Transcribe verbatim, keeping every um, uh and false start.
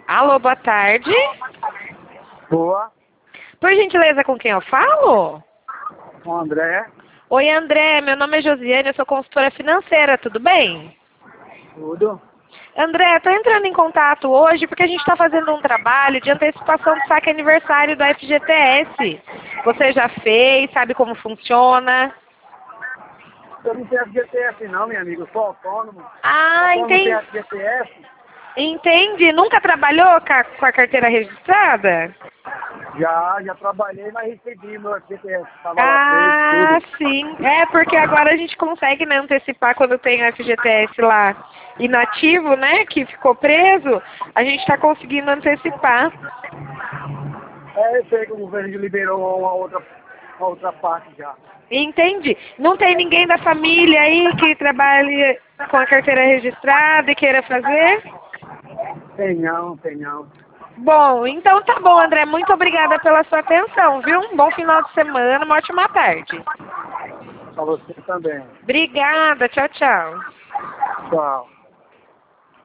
Alô, boa tarde. Boa, Por gentileza, com quem eu falo? com o André. Oi, André. Meu nome é Josiane, eu sou consultora financeira, tudo bem? Tudo? André, estou entrando em contato hoje porque a gente está fazendo um trabalho de antecipação do saque aniversário da F G T S. Você já fez, sabe como funciona? Eu não tenho F G T S não, minha amiga. Eu sou autônomo. Ah, Autônomo tem entendi. F G T S? Entendi. Nunca trabalhou com a, com a carteira registrada? Já, já trabalhei, mas recebi meu F G T S. Estava lá preso, Ah, tudo. sim. É, porque agora a gente consegue, né, antecipar quando tem o F G T S lá inativo, né, que ficou preso, a gente está conseguindo antecipar. É, eu sei que o governo liberou uma outra, uma outra parte já. Entendi. Não tem ninguém da família aí que trabalhe com a carteira registrada e queira fazer? Tem não, tem não. Bom, então tá bom, André. Muito obrigada pela sua atenção, viu? Um bom final de semana, uma ótima tarde. Pra você também. Obrigada. Tchau, tchau. Tchau.